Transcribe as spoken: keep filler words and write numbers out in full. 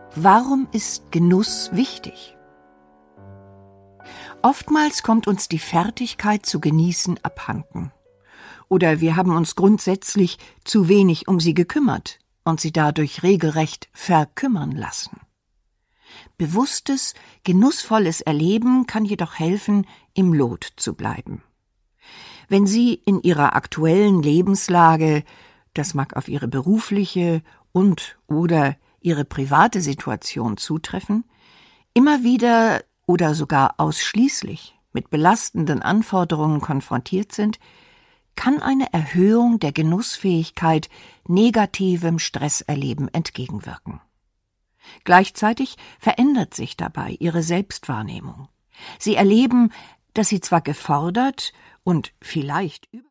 Warum ist Genuss wichtig? Oftmals kommt uns die Fertigkeit zu genießen abhanden. Oder wir haben uns grundsätzlich zu wenig um sie gekümmert und sie dadurch regelrecht verkümmern lassen. Bewusstes, genussvolles Erleben kann jedoch helfen, im Lot zu bleiben. Wenn Sie in Ihrer aktuellen Lebenslage, das mag auf Ihre berufliche und oder Ihre private Situation zutreffen, immer wieder oder sogar ausschließlich mit belastenden Anforderungen konfrontiert sind, kann eine Erhöhung der Genussfähigkeit negativem Stresserleben entgegenwirken. Gleichzeitig verändert sich dabei Ihre Selbstwahrnehmung. Sie erleben, dass Sie zwar gefordert und vielleicht über